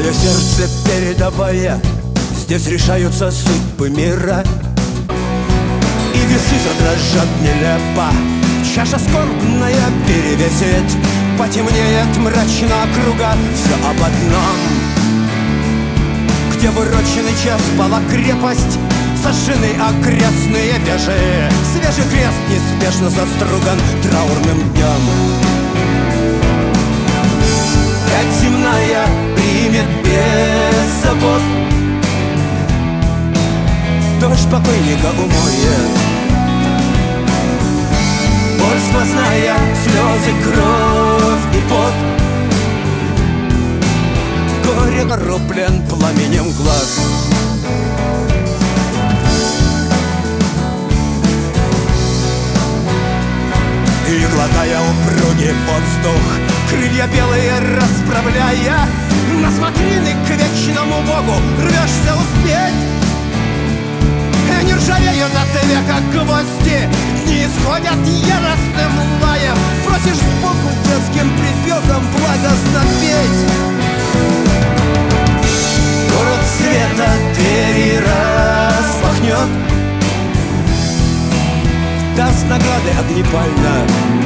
Чье сердце передовая, здесь решаются судьбы мира. И весы задрожат нелепо, чаша скорбная перевесит. Потемнеет мрачно круга, все об одном. Где в урочный час пала крепость, сожжены окрестные вежи. Свежий крест неспешно заструган траурным днем. Пять земная примет без забот, дождь покойника умоет. Боль сквозная, слезы, кровь и пот. Горе кроплен пламенем глаз. И глотая упругий воздух, крылья белые расправляя, на смотрины к вечному Богу рвешься успеть. И не ржавеют от века гвозди, дни исходят яростным лаем. Просишь сбоку детским припевом благостно петь. Город света двери распахнет, даст награды огнепально.